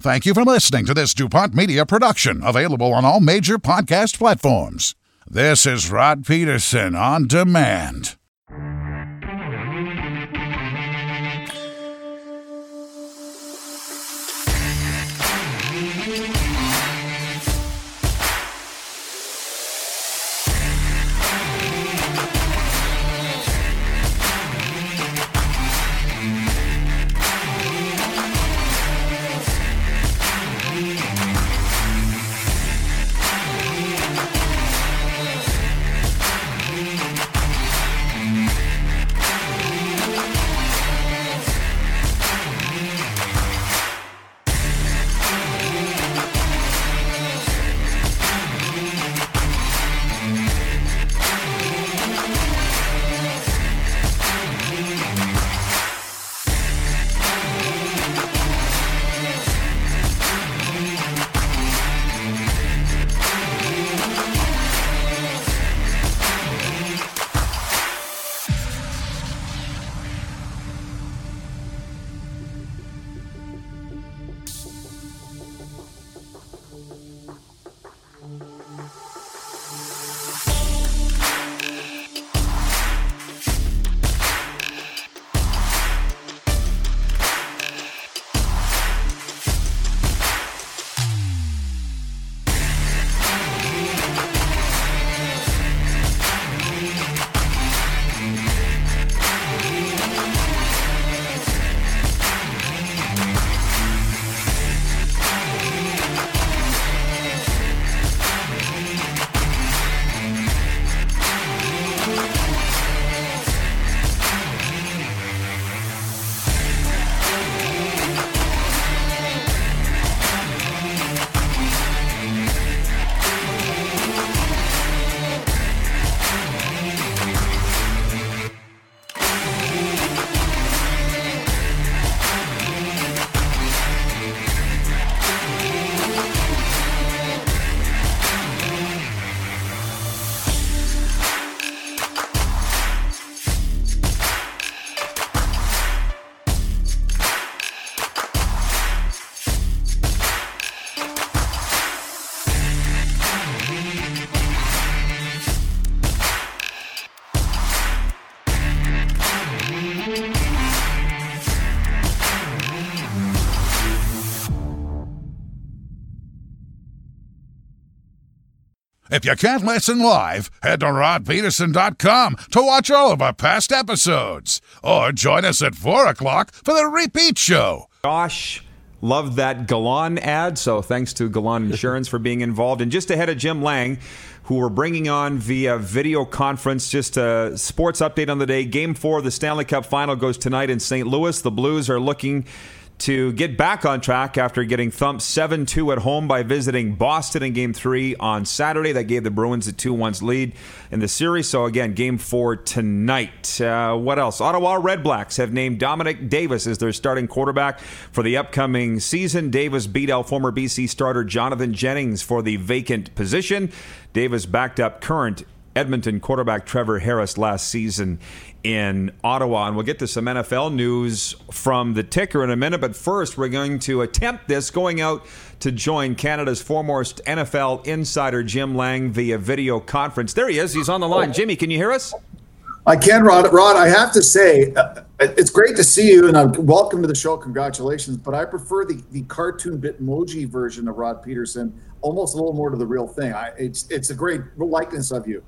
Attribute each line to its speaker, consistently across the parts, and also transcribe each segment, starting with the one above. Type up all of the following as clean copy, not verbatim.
Speaker 1: Thank you for listening to this DuPont Media production, available on all major podcast platforms. This is Rod Peterson on demand. If you can't listen live, head to rodpeterson.com to watch all of our past episodes. Or join us at 4 o'clock for the repeat show.
Speaker 2: Josh loved that Galan ad, so thanks to Galan Insurance for being involved. And just ahead of Jim Lang, who we're bringing on via video conference, just a sports update on the day. Game 4 of the Stanley Cup Final goes tonight in St. Louis. The Blues are looking to get back on track after getting thumped 7-2 at home by visiting Boston in Game 3 on Saturday. That gave the Bruins a 2-1 lead in the series. So again, Game 4 tonight. What else? Ottawa Redblacks have named Dominic Davis as their starting quarterback for the upcoming season. Davis beat out former BC starter Jonathan Jennings for the vacant position. Davis backed up current Edmonton quarterback Trevor Harris last season in Ottawa. And we'll get to some NFL news from the ticker in a minute. But first, we're going to attempt this, going out to join Canada's foremost NFL insider, Jim Lang, via video conference. There he is. He's on the line. Jimmy, can you hear us?
Speaker 3: I can, Rod. I have to say, it's great to see you, and welcome to the show. Congratulations. But I prefer the cartoon Bitmoji version of Rod Peterson, almost a little more to the real thing. It's a great likeness of you.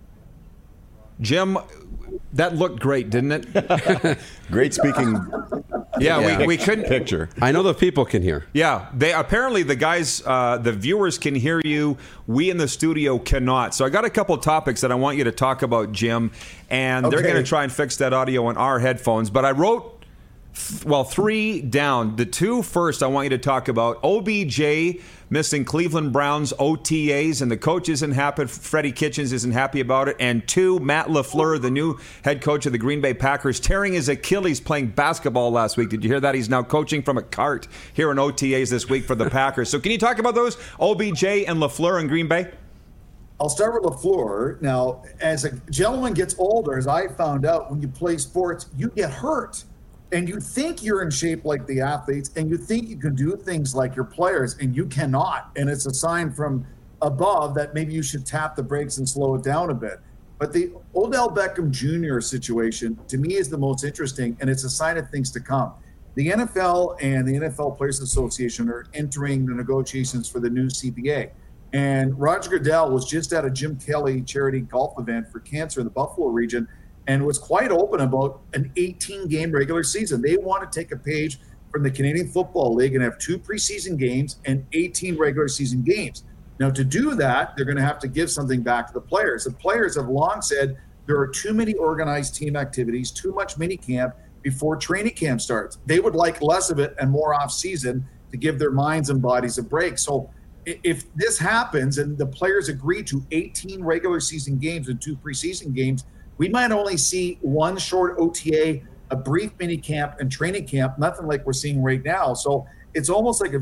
Speaker 2: Jim, that looked great, didn't it?
Speaker 4: Great speaking.
Speaker 2: Yeah, we couldn't
Speaker 4: picture.
Speaker 5: I know the people can hear.
Speaker 2: Yeah, they apparently the guys, the viewers can hear you. We in the studio cannot. So I got a couple topics that I want you to talk about, Jim, and they're going to try and fix that audio on our headphones. But I wrote, three down. The two first I want you to talk about. OBJ missing Cleveland Browns OTAs, and the coach isn't happy. Freddie Kitchens isn't happy about it. And two, Matt LaFleur, the new head coach of the Green Bay Packers, tearing his Achilles playing basketball last week. Did you hear that? He's now coaching from a cart here in OTAs this week for the Packers. So can you talk about those, OBJ and LaFleur in Green Bay?
Speaker 3: I'll start with LaFleur. Now, as a gentleman gets older, as I found out, when you play sports, you get hurt. And you think you're in shape like the athletes, and you think you can do things like your players, and you cannot. And it's a sign from above that maybe you should tap the brakes and slow it down a bit. But the Odell Beckham Jr. situation, to me, is the most interesting, and it's a sign of things to come. The NFL and the NFL Players Association are entering the negotiations for the new CBA. And Roger Goodell was just at a Jim Kelly charity golf event for cancer in the Buffalo region and was quite open about an 18-game regular season. They want to take a page from the Canadian Football League and have 2 preseason games and 18 regular season games. Now, to do that, they're going to have to give something back to the players. The players have long said there are too many organized team activities, too much mini camp before training camp starts. They would like less of it and more off season to give their minds and bodies a break. So if this happens and the players agree to 18 regular season games and 2 preseason games, we might only see 1 short OTA, a brief mini camp and training camp, nothing like we're seeing right now. So it's almost like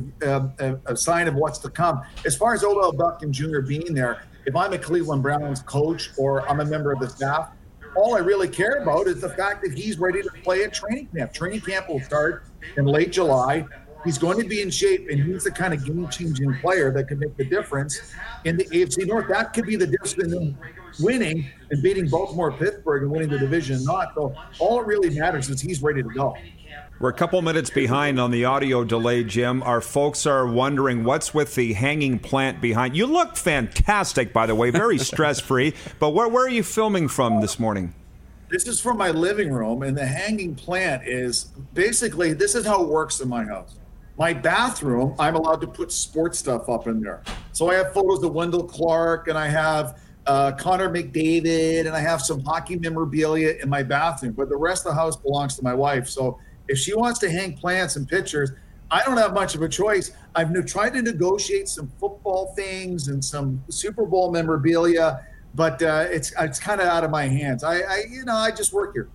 Speaker 3: a sign of what's to come. As far as Odell Beckham Jr. being there, if I'm a Cleveland Browns coach or I'm a member of the staff, all I really care about is the fact that he's ready to play at training camp. Training camp will start in late July. He's going to be in shape, and he's the kind of game-changing player that could make the difference in the AFC North. That could be the difference in winning and beating Baltimore, Pittsburgh, and winning the division. Not so. All it really matters is he's ready to go.
Speaker 2: We're a couple minutes behind on the audio delay, Jim. Our folks are wondering what's with the hanging plant behind. You look fantastic, by the way, very stress-free. But where are you filming from this morning?
Speaker 3: This is from my living room, and the hanging plant is basically, this is how it works in my house. My bathroom, I'm allowed to put sports stuff up in there. So I have photos of Wendell Clark, and I have Connor McDavid, and I have some hockey memorabilia in my bathroom. But the rest of the house belongs to my wife. So if she wants to hang plants and pictures, I don't have much of a choice. I've tried to negotiate some football things and some Super Bowl memorabilia, but it's kind of out of my hands. I just work here.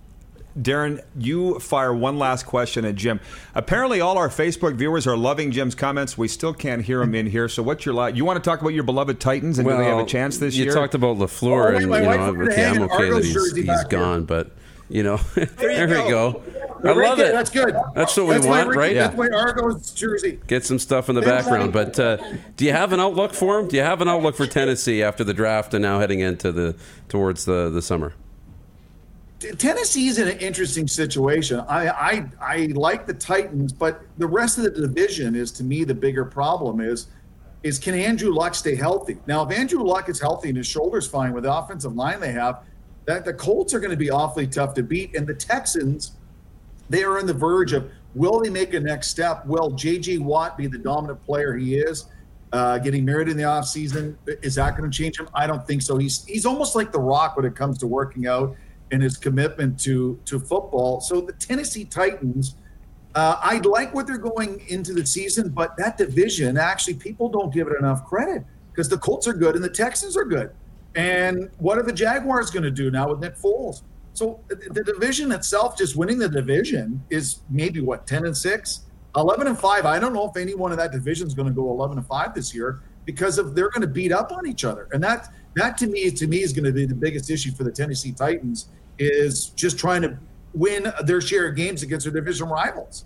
Speaker 2: Darren, you fire one last question at Jim. Apparently, all our Facebook viewers are loving Jim's comments. We still can't hear him in here. So, what's your you want to talk about your beloved Titans and do they have a chance this year?
Speaker 4: You talked about LaFleur, and I'm okay that he's gone, but there we go. I love it.
Speaker 3: That's good.
Speaker 4: That's what we want, right?
Speaker 3: That's my Argos jersey.
Speaker 4: Get some stuff in the background. But do you have an outlook for him? Do you have an outlook for Tennessee after the draft and now heading into towards the summer?
Speaker 3: Tennessee is in an interesting situation. I like the Titans, but the rest of the division is, to me, the bigger problem is can Andrew Luck stay healthy? Now, if Andrew Luck is healthy and his shoulder's fine with the offensive line they have, that the Colts are going to be awfully tough to beat. And the Texans, they are on the verge of, will they make a next step? Will J.J. Watt be the dominant player he is? Getting married in the offseason, is that going to change him? I don't think so. He's almost like The Rock when it comes to working out and his commitment to football. So the Tennessee Titans, I like what they're going into the season, but that division, actually, people don't give it enough credit because the Colts are good and the Texans are good. And what are the Jaguars going to do now with Nick Foles? So the division itself, just winning the division, is maybe 10-6, 11-5. I don't know if anyone in that division is going to go 11-5 this year because they're going to beat up on each other. And that to me is going to be the biggest issue for the Tennessee Titans, is just trying to win their share of games against their division rivals.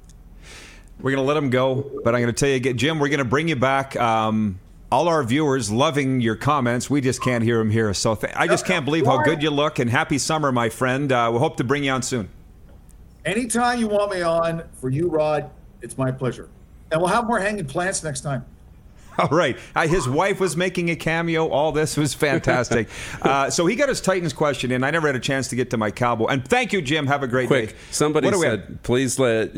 Speaker 2: We're going to let them go, but I'm going to tell you again, Jim, we're going to bring you back. All our viewers loving your comments. We just can't hear them here. So I just can't believe how good you look, and happy summer, my friend. We hope to bring you on soon.
Speaker 3: Anytime you want me on, for you, Rod, it's my pleasure. And we'll have more hanging plants next time.
Speaker 2: All right. His wife was making a cameo. All this was fantastic. So he got his Titans question in. I never had a chance to get to my Cowboy. And thank you, Jim. Have a great day.
Speaker 4: Somebody said, please take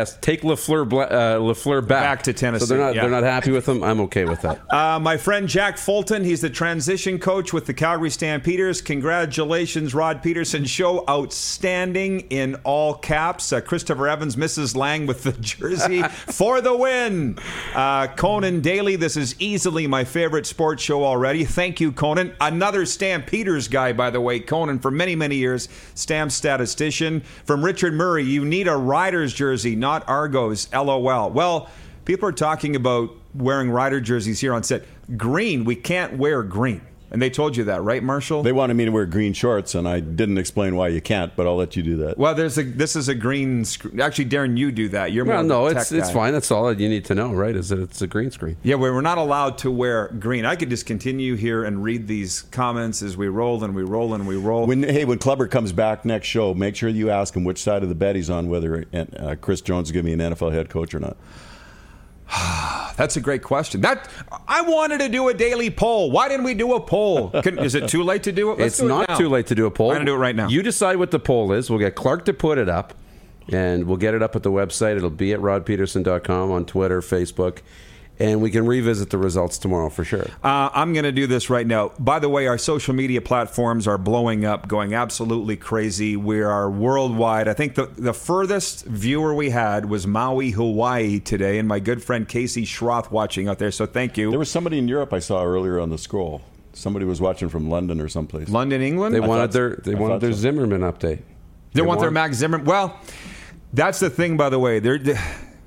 Speaker 4: LaFleur back
Speaker 2: to Tennessee.
Speaker 4: So they're not happy with him. I'm okay with that.
Speaker 2: My friend Jack Fulton, he's the transition coach with the Calgary Stampeders. Congratulations, Rod Peterson Show. Outstanding in all caps. Christopher Evans, Mrs. Lang with the jersey for the win. Conan Daly, this is easily my favorite sports show already. Thank you, Conan. Another Stampeders guy, by the way. Conan, for many, many years, Stamp statistician. From Richard Murray, you need a Riders jersey, not Argos. LOL. Well, people are talking about wearing Rider jerseys here on set. Green, we can't wear green. And they told you that, right, Marshall?
Speaker 5: They wanted me to wear green shorts, and I didn't explain why you can't, but I'll let you do that.
Speaker 2: Well, this is a green screen. Actually, Darren, you do that. You're more
Speaker 4: no,
Speaker 2: of a tech
Speaker 4: it's
Speaker 2: guy.
Speaker 4: fine. That's all you need to know, right? Is that it's a green screen.
Speaker 2: Yeah, we're not allowed to wear green. I could just continue here and read these comments as we roll and we roll and we roll.
Speaker 5: When Clubber comes back next show, make sure you ask him which side of the bet he's on, whether Chris Jones is going to be an NFL head coach or not.
Speaker 2: That's a great question. I wanted to do a daily poll. Why didn't we do a poll? Is it too late to do it? Let's
Speaker 4: It's
Speaker 2: do it
Speaker 4: not
Speaker 2: now.
Speaker 4: too late to do a poll.
Speaker 2: I'm going to do it right now.
Speaker 4: You decide what the poll is. We'll get Clark to put it up, and we'll get it up at the website. It'll be at rodpeterson.com, on Twitter, Facebook, and we can revisit the results tomorrow for sure.
Speaker 2: I'm going to do this right now. By the way, our social media platforms are blowing up, going absolutely crazy. We are worldwide. I think the furthest viewer we had was Maui, Hawaii today, and my good friend Casey Schroth watching out there, so thank you.
Speaker 5: There was somebody in Europe I saw earlier on the scroll. Somebody was watching from London or someplace.
Speaker 2: London, England?
Speaker 4: They wanted their
Speaker 5: so.
Speaker 4: Zimmerman update.
Speaker 2: They want their Max Zimmerman. Well, that's the thing, by the way. They're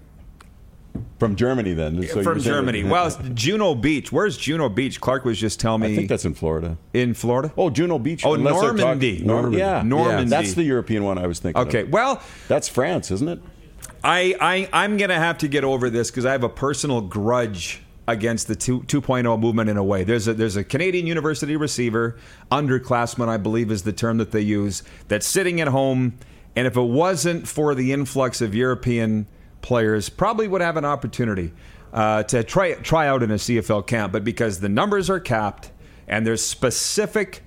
Speaker 5: From Germany, then. So
Speaker 2: from Germany. Well, it's Juno Beach. Where's Juno Beach? Clark was just telling me.
Speaker 5: I think that's in Florida.
Speaker 2: In Florida?
Speaker 5: Oh, Juno Beach.
Speaker 2: Oh,
Speaker 5: unless they're
Speaker 2: Normandy.
Speaker 5: Normandy. Yeah.
Speaker 2: Normandy.
Speaker 5: That's the European one I was thinking
Speaker 2: Okay,
Speaker 5: of.
Speaker 2: well,
Speaker 5: That's France, isn't it?
Speaker 2: I'm going to have to get over this because I have a personal grudge against the 2.0 movement in a way. There's a Canadian university receiver, underclassman, I believe is the term that they use, that's sitting at home, and if it wasn't for the influx of European players, probably would have an opportunity to try out in a CFL camp, but because the numbers are capped and there's specific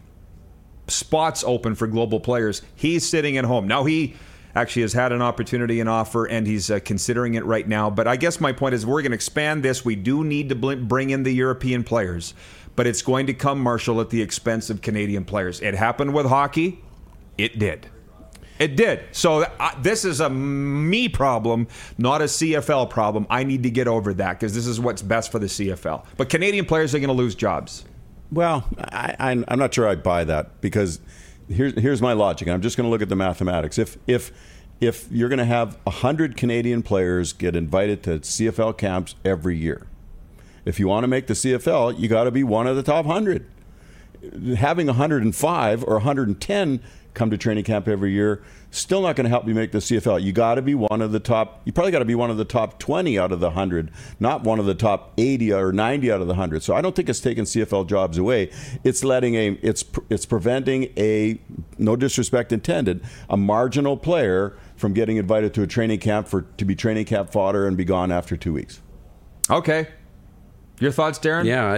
Speaker 2: spots open for global players, he's sitting at home. Now he actually has had an opportunity and offer, and he's considering it right now. But I guess my point is we're going to expand this. We do need to bring in the European players, but it's going to come, Marshall, at the expense of Canadian players. It happened with hockey. It did. It did. So this is a me problem, not a CFL problem. I need to get over that because this is what's best for the CFL. But Canadian players are going to lose jobs.
Speaker 5: Well, I'm not sure I buy that because here's my logic. I'm just going to look at the mathematics. If you're going to have 100 Canadian players get invited to CFL camps every year, if you want to make the CFL, you got to be one of the top 100. Having 105 or 110 come to training camp every year, still not going to help you make the CFL. You got to be one of the top. You probably got to be one of the top 20 out of the 100, not one of the top 80 or 90 out of the 100. So I don't think it's taking CFL jobs away. It's it's preventing a, no disrespect intended, a marginal player from getting invited to a training camp to be training camp fodder and be gone after 2 weeks.
Speaker 2: Okay. Your thoughts, Darren?
Speaker 4: Yeah,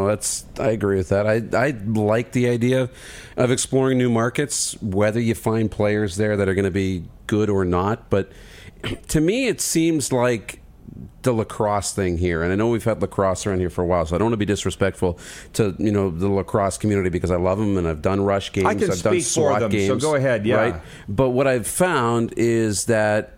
Speaker 4: I agree with that. I like the idea of exploring new markets, whether you find players there that are going to be good or not. But to me, it seems like the lacrosse thing here, and I know we've had lacrosse around here for a while, so I don't want to be disrespectful to the lacrosse community because I love them and I've done rush games,
Speaker 2: I can
Speaker 4: I've done
Speaker 2: speak
Speaker 4: SWAT
Speaker 2: for them,
Speaker 4: games,
Speaker 2: so go ahead. Yeah.
Speaker 4: Right? But what I've found is that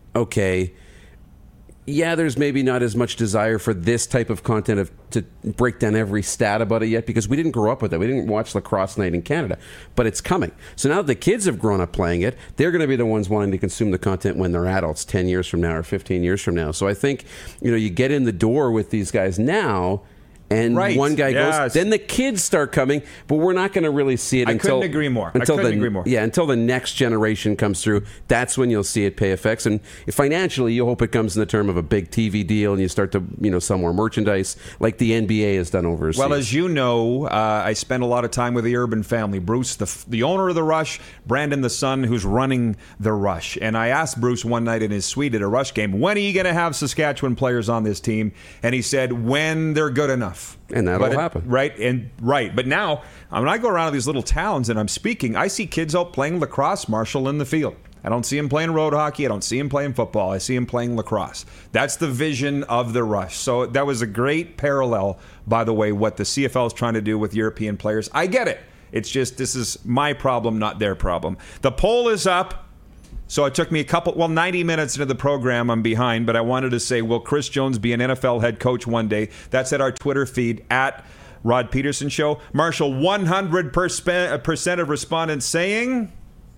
Speaker 4: there's maybe not as much desire for this type of content to break down every stat about it yet because we didn't grow up with it. We didn't watch Lacrosse Night in Canada, but it's coming. So now that the kids have grown up playing it, they're going to be the ones wanting to consume the content when they're adults 10 years from now or 15 years from now. So I think, you get in the door with these guys now, and one guy goes, then the kids start coming, but we're not going to really see it until...
Speaker 2: couldn't agree more.
Speaker 4: Yeah, until the next generation comes through. That's when you'll see it pay effects. And financially, you hope it comes in the term of a big TV deal and you start to, sell more merchandise like the NBA has done overseas.
Speaker 2: Well, as you know, I spend a lot of time with the Urban family. Bruce, the owner of the Rush, Brandon, the son, who's running the Rush. And I asked Bruce one night in his suite at a Rush game, when are you going to have Saskatchewan players on this team? And he said, when they're good enough.
Speaker 4: And that'll happen.
Speaker 2: Right. But now, when I go around to these little towns and I'm speaking, I see kids out playing lacrosse, Marshall, in the field. I don't see them playing road hockey. I don't see them playing football. I see them playing lacrosse. That's the vision of the Rush. So that was a great parallel, by the way, what the CFL is trying to do with European players. I get it. It's just this is my problem, not their problem. The poll is up. So it took me 90 minutes into the program. I'm behind, but I wanted to say, will Chris Jones be an NFL head coach one day? That's at our Twitter feed, at Rod Peterson Show. Marshall, 100% of respondents saying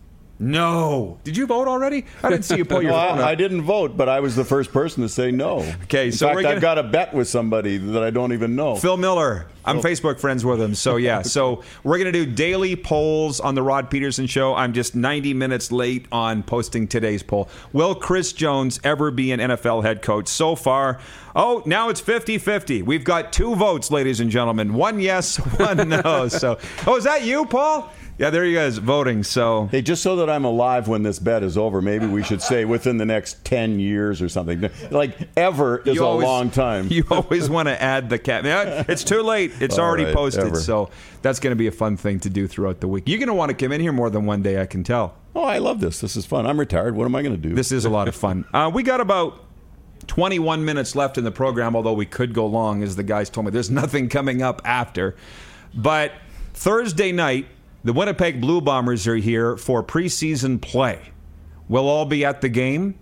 Speaker 2: No. Did you vote already? I didn't see you pull your phone up.
Speaker 5: I didn't vote, but I was the first person to say no.
Speaker 2: Okay, so
Speaker 5: in fact, I've got a bet with somebody that I don't even know.
Speaker 2: Phil Miller. I'm Facebook friends with him. So, yeah. So, we're going to do daily polls on the Rod Peterson Show. I'm just 90 minutes late on posting today's poll. Will Chris Jones ever be an NFL head coach? So far, now it's 50-50. We've got 2 votes, ladies and gentlemen. 1 yes, 1 no. So, is that you, Paul? Yeah, there you guys voting. So,
Speaker 5: hey, just so that I'm alive when this bet is over, maybe we should say within the next 10 years or something. Like ever is a long time.
Speaker 2: You always want to add the cap. It's too late. It's already posted.
Speaker 5: Ever.
Speaker 2: So that's going to be a fun thing to do throughout the week. You're going to want to come in here more than one day, I can tell.
Speaker 5: Oh, I love this. This is fun. I'm retired. What am I going to do?
Speaker 2: This is a lot of fun. We got about 21 minutes left in the program, although we could go long, as the guys told me. There's nothing coming up after. But Thursday night, the Winnipeg Blue Bombers are here for preseason play. We'll all be at the game.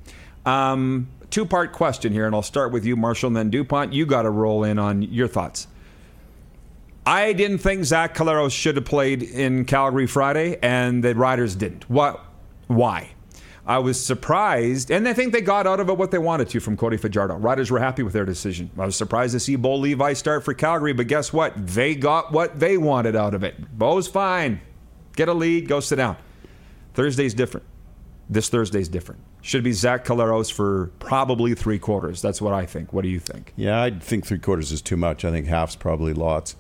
Speaker 2: 2-part question here, and I'll start with you, Marshall, and then DuPont. You got to roll in on your thoughts. I didn't think Zach Collaros should have played in Calgary Friday, and the Riders didn't. Why? I was surprised, and I think they got out of it what they wanted to from Cody Fajardo. Riders were happy with their decision. I was surprised to see Bo Levi start for Calgary, but guess what? They got what they wanted out of it. Bo's fine. Get a lead, go sit down. Thursday's different. This Thursday's different. Should be Zach Collaros for probably 3 quarters. That's what I think. What do you think?
Speaker 5: Yeah, I think 3 quarters is too much. I think half's probably lots.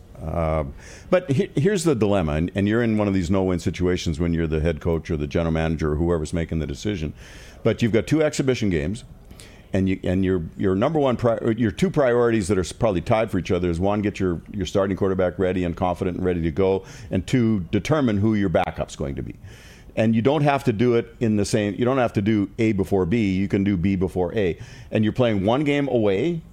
Speaker 5: But here's the dilemma, and you're in one of these no-win situations when you're the head coach or the general manager or whoever's making the decision. But you've got 2 exhibition games, and your number one your 2 priorities that are probably tied for each other is 1, get your starting quarterback ready and confident and ready to go, and 2, determine who your backup's going to be. And you don't have to do it in the same. You don't have to do A before B. You can do B before A. And you're playing 1 game away.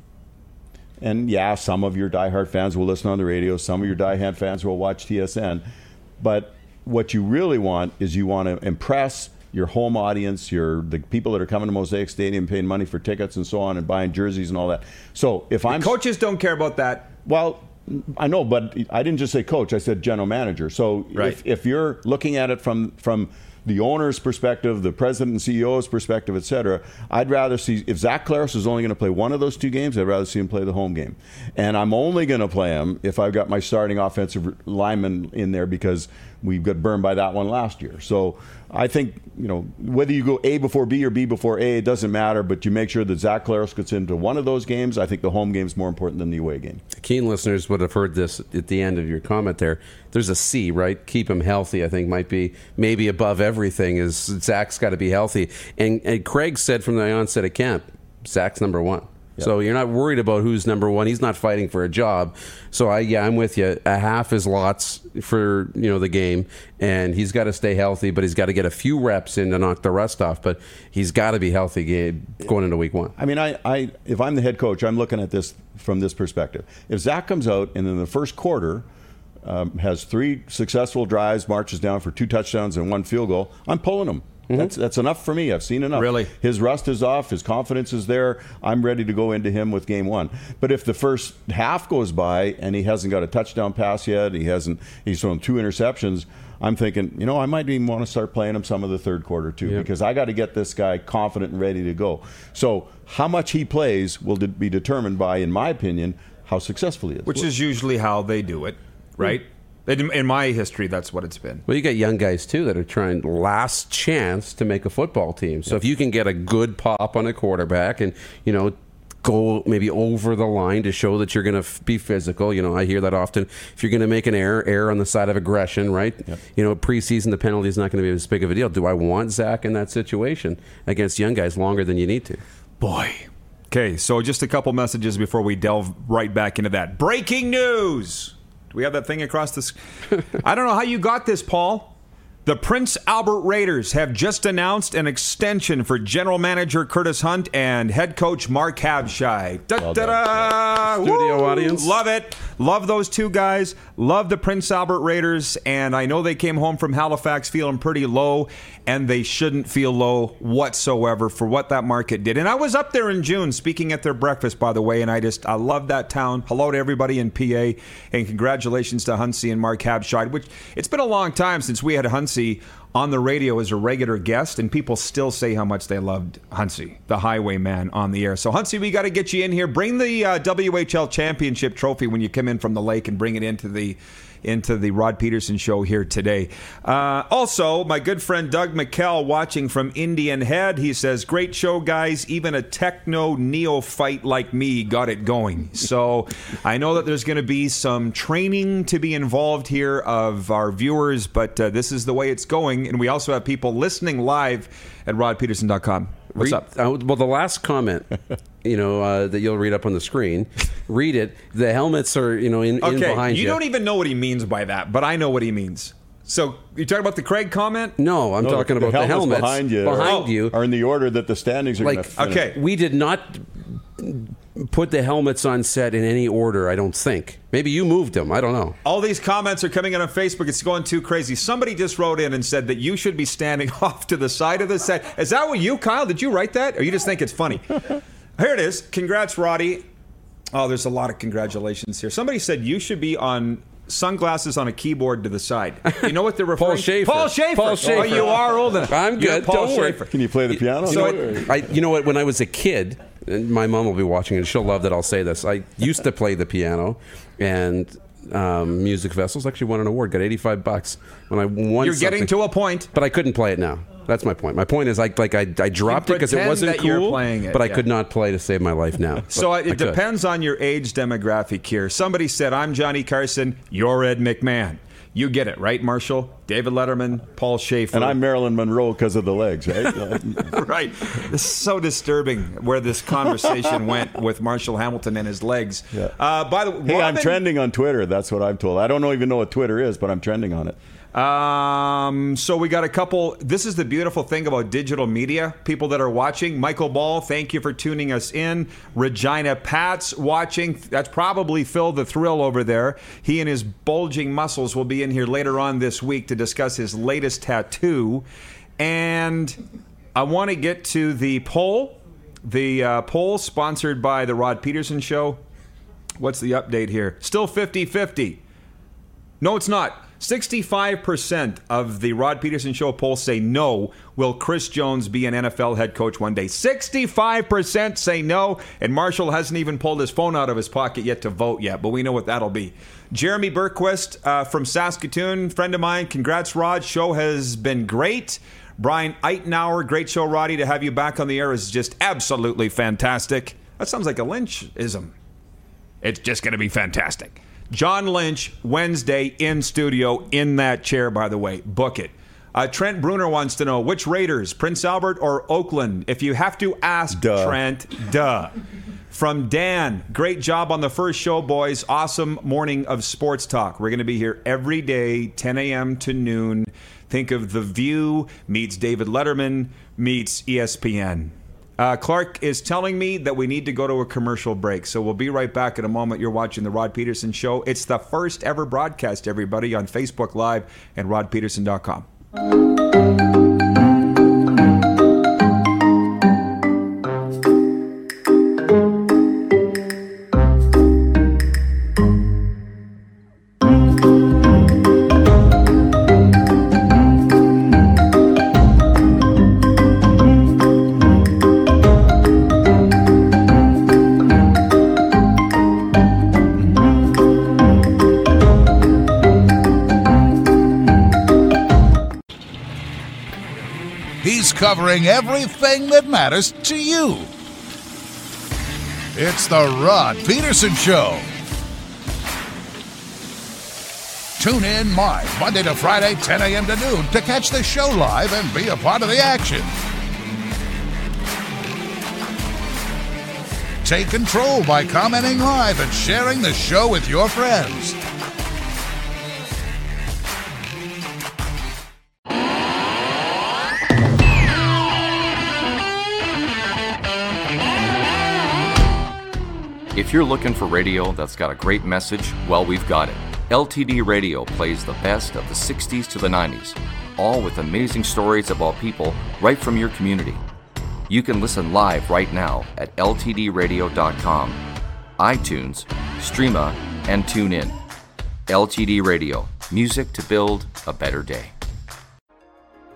Speaker 5: And yeah, some of your diehard fans will listen on the radio. Some of your diehard fans will watch TSN. But what you really want is you want to impress your home audience, the people that are coming to Mosaic Stadium, paying money for tickets and so on, and buying jerseys and all that. So if I'm
Speaker 2: coaches don't care about that.
Speaker 5: Well, I know, but I didn't just say coach. I said general manager. So
Speaker 2: right.
Speaker 5: if you're looking at it from the owner's perspective, the president and CEO's perspective, et cetera, I'd rather see, if Zach Collaros is only going to play one of those 2 games, I'd rather see him play the home game. And I'm only going to play him if I've got my starting offensive lineman in there, because we got burned by that one last year. So I think, whether you go A before B or B before A, it doesn't matter, but you make sure that Zach Collaros gets into one of those games. I think the home game is more important than the away game.
Speaker 4: Keen listeners would have heard this at the end of your comment there. There's a C, right? Keep him healthy, I think, might be maybe above everything, is Zach's got to be healthy. And Craig said from the onset of camp, Zach's number 1. Yep. So you're not worried about who's number 1. He's not fighting for a job. So I'm with you. A half is lots for the game, and he's got to stay healthy, but he's got to get a few reps in to knock the rust off. But he's got to be healthy going into week 1.
Speaker 5: I mean, if I'm the head coach, I'm looking at this from this perspective. If Zach comes out and in the first quarter has 3 successful drives, marches down for 2 touchdowns and 1 field goal, I'm pulling him. That's enough for me. I've seen enough.
Speaker 2: Really?
Speaker 5: His rust is off. His confidence is there. I'm ready to go into him with game 1. But if the first half goes by and he hasn't got a touchdown pass yet, he's thrown 2 interceptions, I'm thinking, I might even want to start playing him some of the third quarter too, because I got to get this guy confident and ready to go. So how much he plays will be determined by, in my opinion, how successful he is.
Speaker 2: Which is usually how they do it, right? In my history, that's what it's been.
Speaker 4: Well, you got young guys, too, that are trying last chance to make a football team. So if you can get a good pop on a quarterback and, go maybe over the line to show that you're going to be physical. I hear that often. If you're going to make an error on the side of aggression, right? Yep. Preseason, the penalty is not going to be as big of a deal. Do I want Zach in that situation against young guys longer than you need to?
Speaker 2: Boy. Okay, so just a couple messages before we delve right back into that. Breaking news! Do we have that thing across the screen? I don't know how you got this, Paul. The Prince Albert Raiders have just announced an extension for general manager Curtis Hunt and head coach Mark Habshai.
Speaker 4: Studio audience.
Speaker 2: Love it. Love those 2 guys. Love the Prince Albert Raiders. And I know they came home from Halifax feeling pretty low, and they shouldn't feel low whatsoever for what that market did. And I was up there in June speaking at their breakfast, by the way, and I love that town. Hello to everybody in PA, and congratulations to Huntsy and Mark Habshai, which it's been a long time since we had Huntsy on the radio as a regular guest, and people still say how much they loved Huntsy, the highwayman, on the air. So, Huntsy, we got to get you in here. Bring the WHL championship trophy when you come in from the lake and bring it into the Rod Peterson show here today. Also, my good friend Doug McKell watching from Indian Head. He says, great show, guys. Even a techno neophyte like me got it going. So I know that there's going to be some training to be involved here of our viewers, but this is the way it's going. And we also have people listening live at rodpeterson.com. What's up?
Speaker 4: Well, the last comment, that you'll read up on the screen, read it. The helmets are, in behind you.
Speaker 2: You don't even know what he means by that, but I know what he means. So you're talking about the Craig comment?
Speaker 4: No, I'm talking about the helmets
Speaker 5: behind you are in the order that the standings are going to finish.
Speaker 2: Okay.
Speaker 4: We did not put the helmets on set in any order, I don't think. Maybe you moved them. I don't know.
Speaker 2: All these comments are coming in on Facebook. It's going too crazy. Somebody just wrote in and said that you should be standing off to the side of the set. Is that what you, Kyle? Did you write that? Or you just think it's funny? Here it is. Congrats, Roddy. Oh, there's a lot of congratulations here. Somebody said you should be on sunglasses on a keyboard to the side. You know what they're referring to?
Speaker 4: Paul Schaefer.
Speaker 2: Oh, you are old enough.
Speaker 4: I'm good.
Speaker 2: Paul
Speaker 4: Don't worry.
Speaker 2: Schaefer.
Speaker 5: Can you play the piano?
Speaker 4: You know what? When I was a kid, and my mom will be watching and she'll love that I'll say this. I used to play the piano and music vessels. Actually won an award. Got $85 when I won.
Speaker 2: You're getting to a point,
Speaker 4: but I couldn't play it now. That's my point. My point is, I dropped it because it wasn't cool,
Speaker 2: you're playing it,
Speaker 4: but I could not play to save my life now.
Speaker 2: So it depends on your age demographic here. Somebody said, I'm Johnny Carson, you're Ed McMahon. You get it, right, Marshall? David Letterman, Paul Schaefer.
Speaker 5: And I'm Marilyn Monroe because of the legs, right?
Speaker 2: Right. This is so disturbing where this conversation went with Marshall Hamilton and his legs.
Speaker 5: Yeah.
Speaker 2: By the way,
Speaker 5: hey, I'm trending on Twitter. That's what I'm told. I don't even know what Twitter is, but I'm trending on it.
Speaker 2: So we got a couple. This is the beautiful thing about digital media. People that are watching. Michael Ball, thank you for tuning us in. Regina Pat's watching. That's probably Phil the Thrill over there. He and his bulging muscles will be in here later on this week to discuss his latest tattoo. And I want to get to the poll. The poll sponsored by the Rod Peterson Show. What's the update here? Still 50-50. No, it's not. 65% of the Rod Peterson Show poll say no. Will Chris Jones be an NFL head coach one day? 65% say no, and Marshall hasn't even pulled his phone out of his pocket yet to vote yet, but we know what that'll be. Jeremy Berquist from Saskatoon, friend of mine. Congrats, Rod. Show has been great. Brian Eitenauer, great show, Roddy. To have you back on the air is just absolutely fantastic. That sounds like a Lynch-ism. It's just going to be fantastic. John Lynch, Wednesday, in studio, in that chair, by the way. Book it. Trent Bruner wants to know, which Raiders, Prince Albert or Oakland? If you have to ask, Trent, duh. From Dan, great job on the first show, boys. Awesome morning of sports talk. We're going to be here every day, 10 a.m. to noon. Think of The View meets David Letterman meets ESPN. Clark is telling me that we need to go to a commercial break, so we'll be right back in a moment. You're watching The Rod Peterson Show. It's the first ever broadcast, everybody, on Facebook Live and rodpeterson.com.
Speaker 1: He's covering everything that matters to you. It's the Rod Peterson Show. Tune in live Monday to Friday, 10 a.m. to noon to catch the show live and be a part of the action. Take control by commenting live and sharing the show with your friends.
Speaker 6: If you're looking for radio that's got a great message, well, we've got it. LTD Radio plays the best of the 60s to the 90s, all with amazing stories about people right from your community. You can listen live right now at ltdradio.com, iTunes, Streama, and TuneIn. LTD Radio, music to build a better day.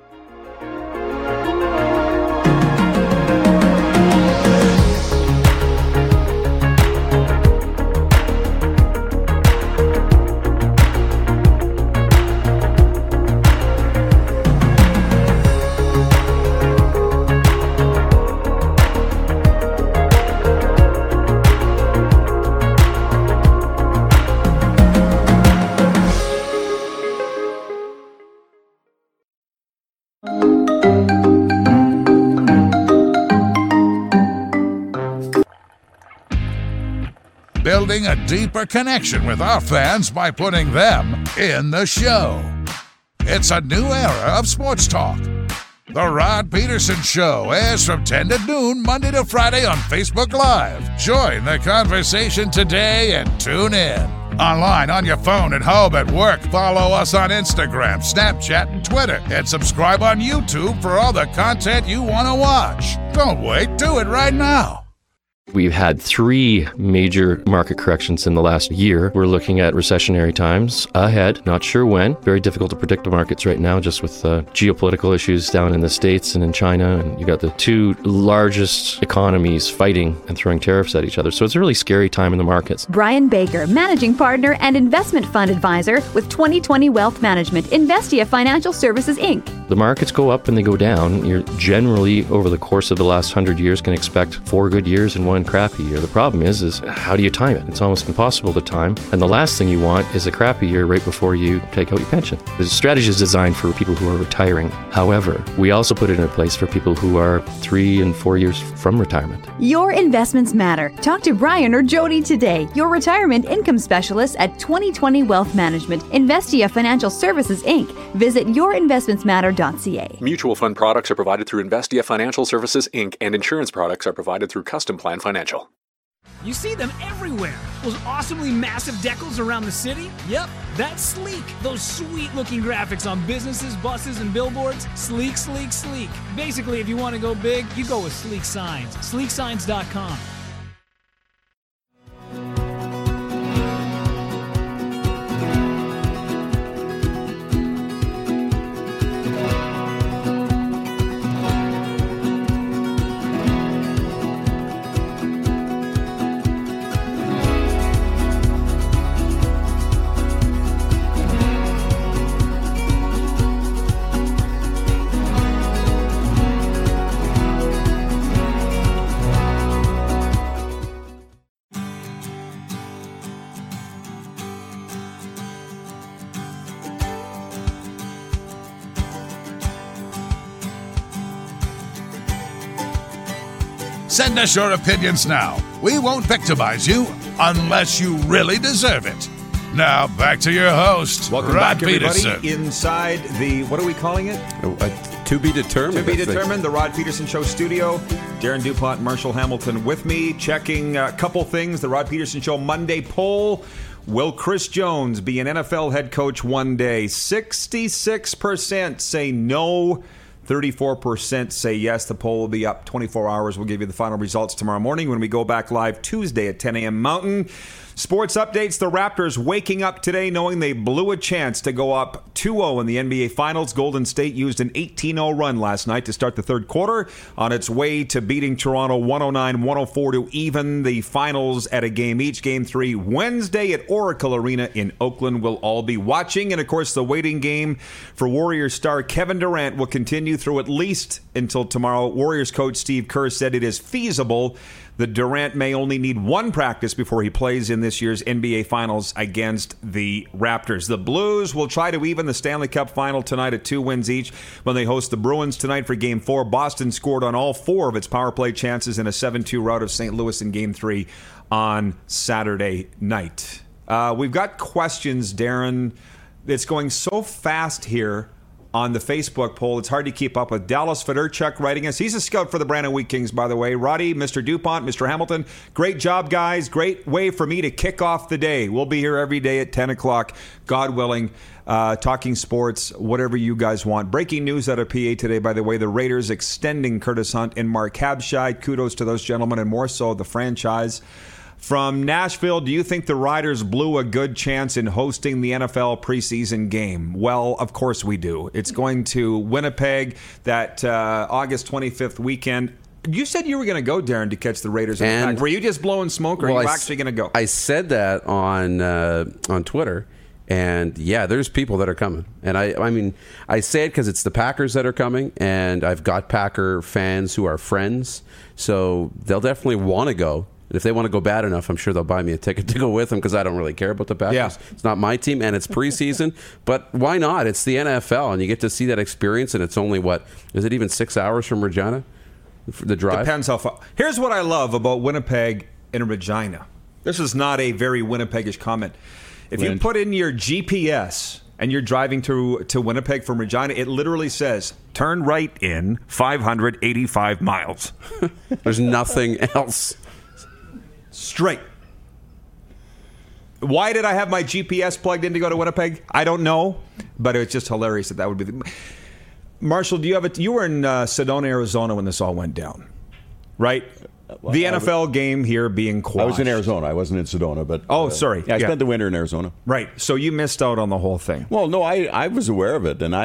Speaker 1: building a deeper connection with our fans by putting them in the show. It's a new era of sports talk. The Rod Peterson Show airs from 10 to noon, Monday to Friday on Facebook Live. Join the conversation today and tune in. Online, on your phone, at home, at work. Follow us on Instagram, Snapchat, and Twitter. And subscribe on YouTube for all the content you want to watch. Don't wait. Do it right now.
Speaker 7: We've had 3 major market corrections in the last year. We're looking at recessionary times ahead. Not sure when. Very difficult to predict the markets right now, just with geopolitical issues down in the States and in China. And you got the 2 largest economies fighting and throwing tariffs at each other. So it's a really scary time in the markets.
Speaker 8: Brian Baker, managing partner and investment fund advisor with 2020 Wealth Management, Investia Financial Services, Inc.
Speaker 7: The markets go up and they go down. You're generally, over the course of the last 100 years, can expect 4 good years and 1 crappy year. The problem is how do you time it? It's almost impossible to time. And the last thing you want is a crappy year right before you take out your pension. The strategy is designed for people who are retiring. However, we also put it in place for people who are 3 and 4 years from retirement.
Speaker 8: Your investments matter. Talk to Brian or Jody today, your retirement income specialist at 2020 Wealth Management, Investia Financial Services, Inc. Visit yourinvestmentsmatter.ca.
Speaker 9: Mutual fund products are provided through Investia Financial Services, Inc., and insurance products are provided through Custom Plan Financial.
Speaker 10: You see them everywhere. Those awesomely massive decals around the city? Yep, that's Sleek. Those sweet-looking graphics on businesses, buses, and billboards. Sleek, sleek, sleek. Basically, if you want to go big, you go with Sleek Signs. SleekSigns.com.
Speaker 1: Send us your opinions now. We won't victimize you unless you really deserve it. Now, back to your host,
Speaker 2: Welcome
Speaker 1: Rod
Speaker 2: back, everybody,
Speaker 1: Peterson.
Speaker 2: Inside the, what are we calling it?
Speaker 5: To be determined.
Speaker 2: To be determined, the Rod Peterson Show studio. Darren DuPont, Marshall Hamilton with me, checking a couple things. The Rod Peterson Show Monday poll. Will Chris Jones be an NFL head coach one day? 66% say no. 34% say yes. The poll will be up 24 hours. We'll give you the final results tomorrow morning when we go back live Tuesday at 10 a.m. Mountain. Sports updates. The Raptors waking up today knowing they blew a chance to go up 2-0 in the NBA Finals. Golden State used an 18-0 run last night to start the third quarter on its way to beating Toronto 109-104 to even the finals at a game each. Game 3 Wednesday at Oracle Arena in Oakland. We'll all be watching. And, of course, the waiting game for Warriors star Kevin Durant will continue through at least until tomorrow. Warriors coach Steve Kerr said it is feasible that Durant may only need 1 practice before he plays in this year's NBA Finals against the Raptors. The Blues will try to even the Stanley Cup Final tonight at 2 wins each when they host the Bruins tonight for Game 4. Boston scored on all 4 of its power play chances in a 7-2 rout of St. Louis in Game 3 on Saturday night. We've got questions, Darren. It's going so fast here on the Facebook poll, it's hard to keep up with. Dallas Fedorchuk writing us. He's a scout for the Brandon Wheat Kings, by the way. Roddy, Mr. DuPont, Mr. Hamilton, great job, guys. Great way for me to kick off the day. We'll be here every day at 10 o'clock, God willing, talking sports, whatever you guys want. Breaking news out of PA today, by the way, the Raiders extending Curtis Hunt and Mark Habscheid. Kudos to those gentlemen, and more so the franchise. From Nashville, do you think the Riders blew a good chance in hosting the NFL preseason game? Well, of course we do. It's going to Winnipeg that August 25th weekend. You said you were going to go, Darren, to catch the Raiders. And were you just blowing smoke, or are you actually going to go?
Speaker 4: I said that on Twitter, and yeah, there's people that are coming. And I mean, I say it because it's the Packers that are coming, and I've got Packer fans who are friends, so they'll definitely want to go. If they want to go bad enough, I'm sure they'll buy me a ticket to go with them because I don't really care about the Packers. Yeah. It's not my team, and it's preseason. But why not? It's the NFL, and you get to see that experience, and it's only, is it even 6 hours from Regina, the drive?
Speaker 2: Depends how far. Here's what I love about Winnipeg and Regina. This is not a very Winnipegish comment. If you put in your GPS and you're driving to Winnipeg from Regina, it literally says, turn right in 585 miles.
Speaker 4: There's nothing else.
Speaker 2: Straight. Why did I have my GPS plugged in to go to Winnipeg? I don't know, but it's just hilarious that would be Marshall, do you have you were in Sedona, Arizona when this all went down, right? The NFL game here being quashed.
Speaker 5: I was in Arizona. I wasn't in Sedona, but
Speaker 2: sorry.
Speaker 5: Yeah, I spent the winter in Arizona.
Speaker 2: Right. So you missed out on the whole thing.
Speaker 5: Well, no, I was aware of it, and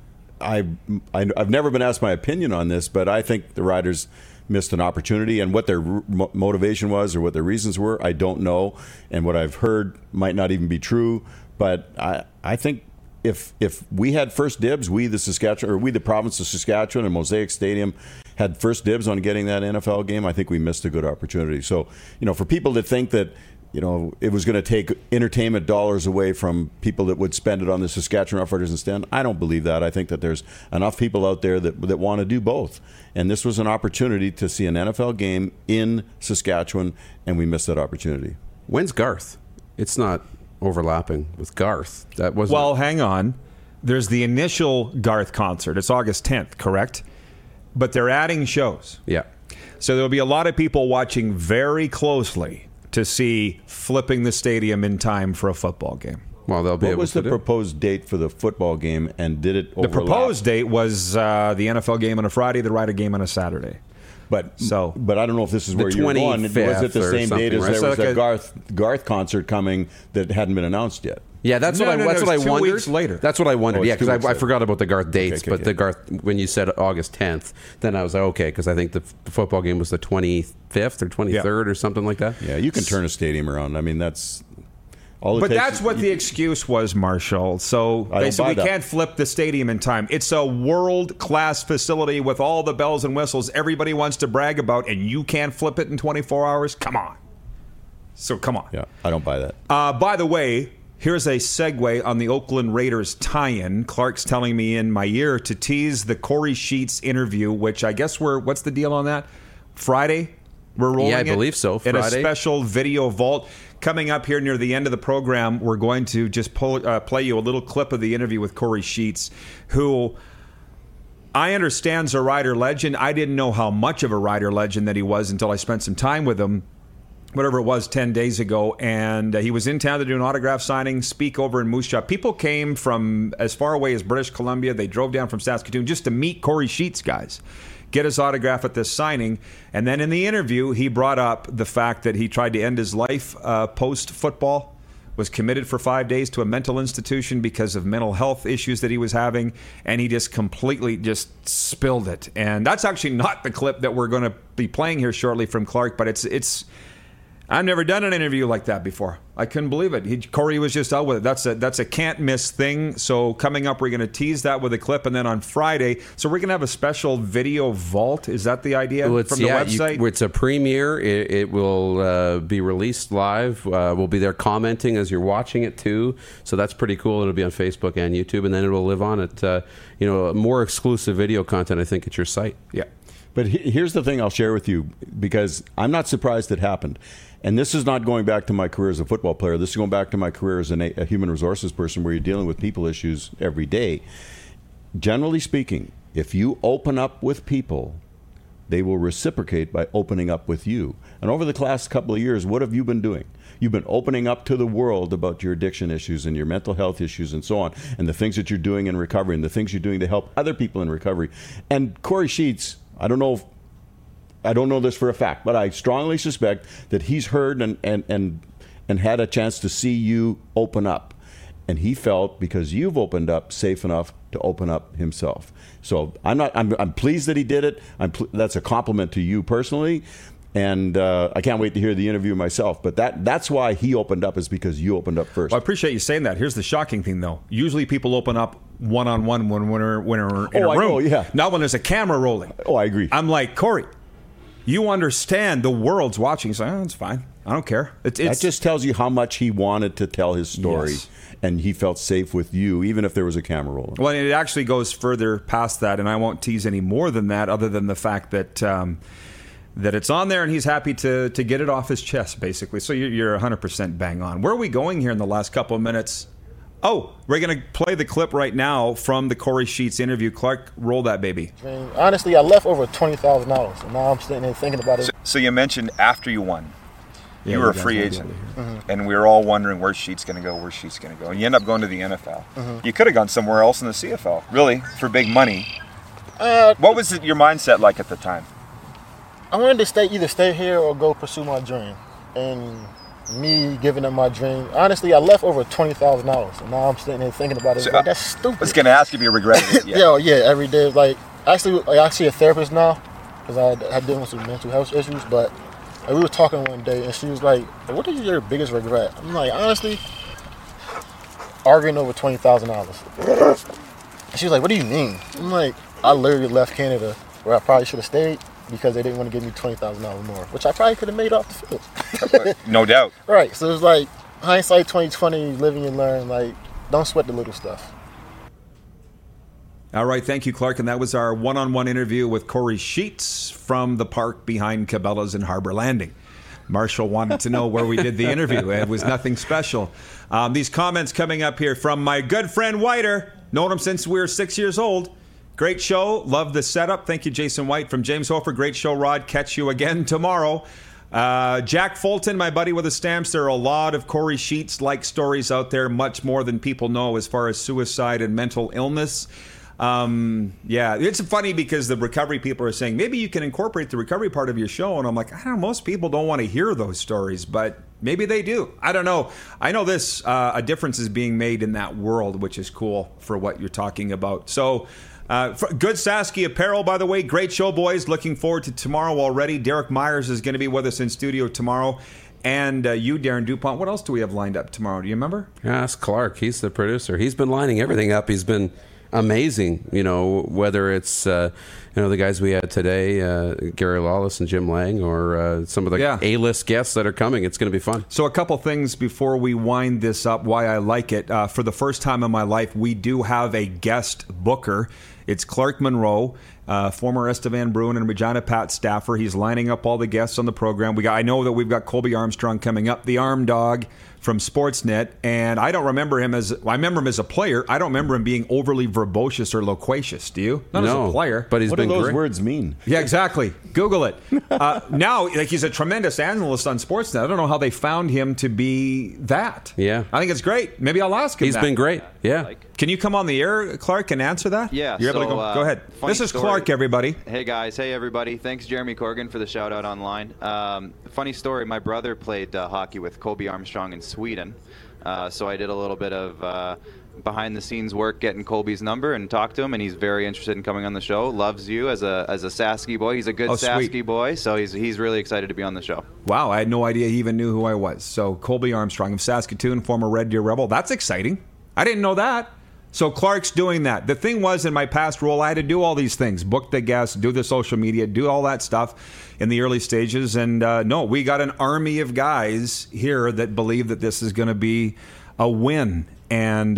Speaker 5: I've never been asked my opinion on this, but I think the Riders missed an opportunity, and what their motivation was or what their reasons were, I don't know, and what I've heard might not even be true. But I think if we had first dibs, we the province of Saskatchewan and Mosaic Stadium had first dibs on getting that NFL game, I think we missed a good opportunity. So, for people that think that, it was going to take entertainment dollars away from people that would spend it on the Saskatchewan Roughriders instead, I don't believe that. I think that there's enough people out there that want to do both. And this was an opportunity to see an NFL game in Saskatchewan, and we missed that opportunity.
Speaker 4: When's Garth? It's not overlapping with Garth. That wasn't.
Speaker 2: Well, hang on. There's the initial Garth concert. It's August 10th, correct? But they're adding shows.
Speaker 4: Yeah.
Speaker 2: So there'll be a lot of people watching very closely to see flipping the stadium in time for a football game.
Speaker 4: Well, they'll be
Speaker 5: What
Speaker 4: able
Speaker 5: was
Speaker 4: to
Speaker 5: the
Speaker 4: do.
Speaker 5: proposed date for the football game, and did it overlap?
Speaker 2: The proposed date was the NFL game on a Friday, the Rider game on a Saturday.
Speaker 5: But I don't know if this is
Speaker 4: The
Speaker 5: where you're going. Was it the
Speaker 4: 25th or
Speaker 5: same date as
Speaker 4: something,
Speaker 5: there
Speaker 4: right?
Speaker 5: was a Garth concert coming that hadn't been announced yet?
Speaker 4: Yeah, that's what I
Speaker 2: it's
Speaker 4: wondered.
Speaker 2: 2 weeks later.
Speaker 4: That's what I wondered.
Speaker 5: Oh, it's
Speaker 4: Yeah,
Speaker 5: 2
Speaker 4: because
Speaker 5: weeks
Speaker 4: I
Speaker 5: later.
Speaker 4: forgot about the Garth dates,
Speaker 5: Okay,
Speaker 4: but
Speaker 5: yeah.
Speaker 4: the Garth, when you said August 10th, then I was like, okay, because I think the football game was the 25th or 23rd or something like that.
Speaker 5: Yeah, you can turn a stadium around. I mean, that's all it
Speaker 2: But
Speaker 5: takes.
Speaker 2: that's what the excuse was, Marshall. So
Speaker 5: I
Speaker 2: they
Speaker 5: don't
Speaker 2: said
Speaker 5: buy
Speaker 2: we
Speaker 5: that.
Speaker 2: can't flip the stadium in time. It's a world-class facility with all the bells and whistles everybody wants to brag about, and you can't flip it in 24 hours? Come on. So come on.
Speaker 5: Yeah, I don't buy that.
Speaker 2: By the way, here's a segue on the Oakland Raiders tie-in. Clark's telling me in my ear to tease the Corey Sheets interview, which I guess what's the deal on that? Friday? We're rolling
Speaker 4: Yeah, I
Speaker 2: it
Speaker 4: believe so,
Speaker 2: in a
Speaker 4: Friday.
Speaker 2: special video vault. Coming up here near the end of the program, we're going to just play you a little clip of the interview with Corey Sheets, who I understand is a Rider legend. I didn't know how much of a Rider legend that he was until I spent some time with him, whatever it was, 10 days ago. And he was in town to do an autograph signing, speak over in Moose Jaw. People came from as far away as British Columbia. They drove down from Saskatoon just to meet Corey Sheets, guys. Get his autograph at this signing. And then in the interview, he brought up the fact that he tried to end his life post-football, was committed for 5 days to a mental institution because of mental health issues that he was having, and he just completely just spilled it. And that's actually not the clip that we're going to be playing here shortly from Clark, but it's I've never done an interview like that before. I couldn't believe it. Corey was just out with it. That's a can't miss thing. So coming up, we're going to tease that with a clip, and then on Friday, so we're going to have a special video vault. Is that the idea from the website?
Speaker 4: It's a premiere. It will be released live. We'll be there commenting as you're watching it too. So that's pretty cool. It'll be on Facebook and YouTube, and then it will live on at more exclusive video content, I think, at your site.
Speaker 2: Yeah.
Speaker 5: But here's the thing I'll share with you, because I'm not surprised it happened. And this is not going back to my career as a football player. This is going back to my career as a human resources person, where you're dealing with people issues every day. Generally speaking, if you open up with people, they will reciprocate by opening up with you. And over the last couple of years, what have you been doing? You've been opening up to the world about your addiction issues and your mental health issues and so on, and the things that you're doing in recovery and the things you're doing to help other people in recovery. And Corey Sheets, I don't know this for a fact, but I strongly suspect that he's heard and had a chance to see you open up. And he felt, because you've opened up, safe enough to open up himself. So I'm pleased that he did it. That's a compliment to you personally. And I can't wait to hear the interview myself. But that's why he opened up, is because you opened up first.
Speaker 2: Well, I appreciate you saying that. Here's the shocking thing, though. Usually people open up one-on-one when we're in a room.
Speaker 5: know, yeah.
Speaker 2: Not when there's a camera rolling.
Speaker 5: Oh, I agree.
Speaker 2: I'm like, Corey, you understand the world's watching. So it's fine. I don't care. That
Speaker 5: just tells you how much he wanted to tell his story.
Speaker 2: Yes.
Speaker 5: And he felt safe with you, even if there was a camera rolling.
Speaker 2: Well, it actually goes further past that, and I won't tease any more than that, other than the fact that that it's on there, and he's happy to get it off his chest, basically. So you're 100% bang on. Where are we going here in the last couple of minutes? Oh, we're going to play the clip right now from the Corey Sheets interview. Clark, roll that baby.
Speaker 11: I mean, honestly, I left over $20,000, and now I'm sitting there thinking about it.
Speaker 12: So you mentioned after you won, you were a free agent, and we were all wondering where's Sheets going to go, where's Sheets going to go, and you end up going to the NFL. You could have gone somewhere else in the CFL, really, for big money. What was your mindset like at the time?
Speaker 11: I wanted to either stay here or go pursue my dream. And me giving up my dream, honestly, I left over $20,000, and now I'm sitting there thinking about it.
Speaker 12: So,
Speaker 11: like, that's stupid.
Speaker 12: I was going to ask if you regretted it.
Speaker 11: Yeah, every day. Like, actually, I see a therapist now because I had dealing with some mental health issues. But we were talking one day, and she was like, "What is your biggest regret?" I'm like, honestly, arguing over $20,000. She was like, "What do you mean?" I'm like, I literally left Canada where I probably should have stayed because they didn't want to give me $20,000 more, which I probably could have made off the field.
Speaker 12: No doubt.
Speaker 11: Right. So it's like hindsight 2020, living and learn. Like, don't sweat the little stuff.
Speaker 2: All right, thank you, Clark. And that was our one-on-one interview with Corey Sheets from the park behind Cabela's in Harbor Landing. Marshall wanted to know where we did the interview. It was nothing special. These comments coming up here from my good friend Whiter. Known him since we were 6 years old. Great show. Love the setup. Thank you, Jason White. From James Hofer. Great show, Rod. Catch you again tomorrow. Jack Fulton, my buddy with the stamps. There are a lot of Corey Sheets-like stories out there, much more than people know as far as suicide and mental illness. Yeah, it's funny because the recovery people are saying, maybe you can incorporate the recovery part of your show. And I'm like, I don't know, most people don't want to hear those stories, but maybe they do. I don't know. I know this, a difference is being made in that world, which is cool for what you're talking about. So, good Sasky apparel, by the way. Great show, boys. Looking forward to tomorrow already. Derek Myers is going to be with us in studio tomorrow. And you, Darren DuPont. What else do we have lined up tomorrow? Do you remember?
Speaker 4: Ask Clark. He's the producer. He's been lining everything up. He's been amazing. You know, whether it's the guys we had today, Gary Lawless and Jim Lang, or some of the A-list guests that are coming. It's going to be fun.
Speaker 2: So a couple things before we wind this up, why I like it. For the first time in my life, we do have a guest booker. It's Clark Monroe, former Estevan Bruin and Regina Pat staffer. He's lining up all the guests on the program. I know that we've got Colby Armstrong coming up, the Arm Dog from Sportsnet, and I remember him as a player. I don't remember him being overly verbose or loquacious. Do you? Not as a player.
Speaker 5: But what do those words mean?
Speaker 2: Yeah, exactly. Google it. Now, he's a tremendous analyst on Sportsnet. I don't know how they found him to be that.
Speaker 4: Yeah.
Speaker 2: I think it's great. Maybe I'll ask him
Speaker 4: He's been great. Yeah.
Speaker 2: Can you come on the air, Clark, and answer that?
Speaker 13: Yeah.
Speaker 2: You're able to go ahead. This is Clark, everybody.
Speaker 13: Hey, guys. Hey, everybody. Thanks, Jeremy Corgan, for the shout-out online. Funny story. My brother played hockey with Colby Armstrong in Sweden. So I did a little bit of behind-the-scenes work getting Colby's number and talked to him, and he's very interested in coming on the show. Loves you as a Sasky boy. He's a good Sasky boy, so he's really excited to be on the show.
Speaker 2: Wow, I had no idea he even knew who I was. So Colby Armstrong of Saskatoon, former Red Deer Rebel. That's exciting. I didn't know that. So Clark's doing that. The thing was, in my past role, I had to do all these things. Book the guests, do the social media, do all that stuff in the early stages. And no, we got an army of guys here that believe that this is going to be a win. And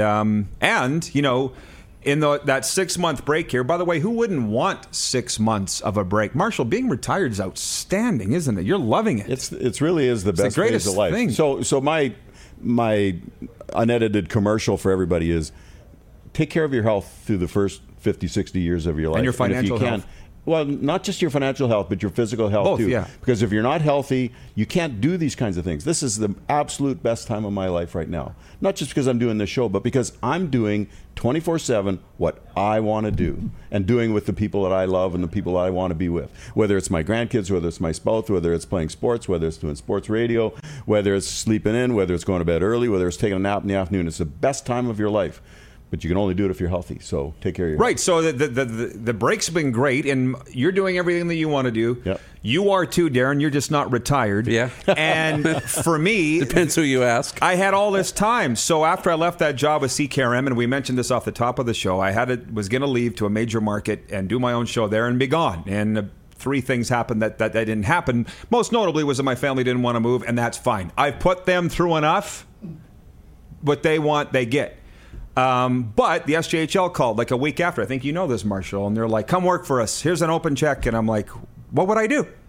Speaker 2: you know, in that 6-month break here, by the way, who wouldn't want 6 months of a break? Marshall, being retired is outstanding, isn't it? You're loving it.
Speaker 5: It really is the best phase of life.
Speaker 2: Thing.
Speaker 5: So my unedited commercial for everybody is, take care of your health through the first 50, 60 years of your life.
Speaker 2: And your financial health.
Speaker 5: Well, not just your financial health, but your physical health
Speaker 2: both,
Speaker 5: too.
Speaker 2: Yeah.
Speaker 5: Because if you're not healthy, you can't do these kinds of things. This is the absolute best time of my life right now. Not just because I'm doing this show, but because I'm doing 24/7 what I want to do, and doing with the people that I love and the people that I want to be with. Whether it's my grandkids, whether it's my spouse, whether it's playing sports, whether it's doing sports radio, whether it's sleeping in, whether it's going to bed early, whether it's taking a nap in the afternoon. It's the best time of your life. But you can only do it if you're healthy, so take care of your health.
Speaker 2: Right, so the break's been great, and you're doing everything that you want to do.
Speaker 5: Yep.
Speaker 2: You are too, Darren. You're just not retired.
Speaker 4: Yeah.
Speaker 2: And for me...
Speaker 4: Depends who you ask.
Speaker 2: I had all this time. So after I left that job with CKRM, and we mentioned this off the top of the show, was going to leave to a major market and do my own show there and be gone. And 3 things happened that didn't happen. Most notably was that my family didn't want to move, and that's fine. I've put them through enough. What they want, they get. But the SJHL called like a week after. I think you know this, Marshall. And they're like, come work for us. Here's an open check. And I'm like, what would I do?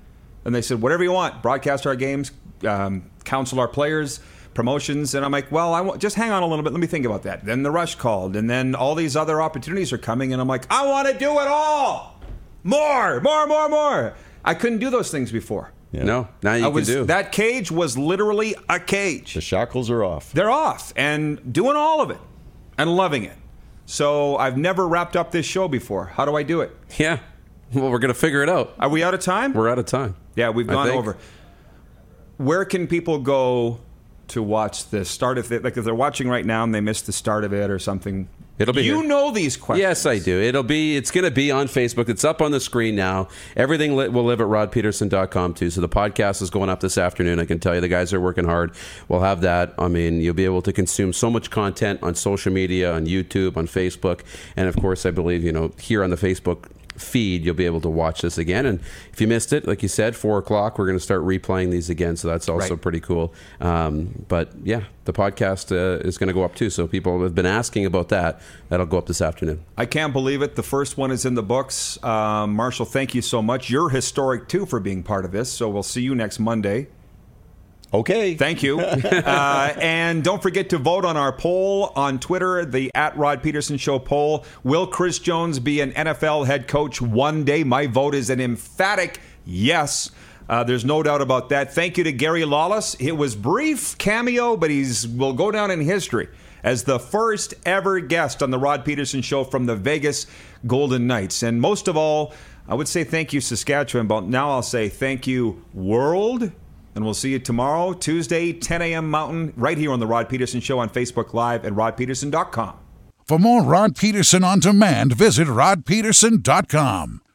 Speaker 2: And they said, whatever you want, broadcast our games, counsel our players, promotions. And I'm like, well, just hang on a little bit. Let me think about that. Then the Rush called, and then all these other opportunities are coming. And I'm like, I want to do it all. More. I couldn't do those things before.
Speaker 5: Yeah.
Speaker 4: No, now you can do.
Speaker 2: That cage was literally a cage.
Speaker 5: The shackles are off.
Speaker 2: They're off, and doing all of it and loving it. So I've never wrapped up this show before. How do I do it?
Speaker 4: Yeah. Well, we're going to figure it out.
Speaker 2: Are we out of time?
Speaker 4: We're out of time.
Speaker 2: Yeah, we've gone over. Where can people go to watch the start of it? Like if they're watching right now and they missed the start of it or something.
Speaker 4: It'll be.
Speaker 2: You
Speaker 4: here.
Speaker 2: know these questions.
Speaker 4: Yes, I do. It's going to be on Facebook. It's up on the screen now. Everything will live at rodpeterson.com too. So the podcast is going up this afternoon. I can tell you the guys are working hard. We'll have that. I mean, you'll be able to consume so much content on social media, on YouTube, on Facebook, and of course, I believe here on the Facebook feed, you'll be able to watch this again. And if you missed it, like you said, 4:00, we're going to start replaying these again. So that's also pretty cool. But yeah, the podcast is going to go up too. So people have been asking about that. That'll go up this afternoon.
Speaker 2: I can't believe it. The first one is in the books. Marshall, thank you so much. You're historic too for being part of this. So we'll see you next Monday.
Speaker 5: Okay.
Speaker 2: Thank you. And don't forget to vote on our poll on Twitter, the @RodPeterson Show poll. Will Chris Jones be an NFL head coach one day? My vote is an emphatic yes. There's no doubt about that. Thank you to Gary Lawless. It was brief cameo, but will go down in history as the first ever guest on the Rod Peterson Show from the Vegas Golden Knights. And most of all, I would say thank you, Saskatchewan, but now I'll say thank you, world. And we'll see you tomorrow, Tuesday, 10 a.m. Mountain, right here on The Rod Peterson Show on Facebook Live at rodpeterson.com.
Speaker 1: For more Rod Peterson on demand, visit rodpeterson.com.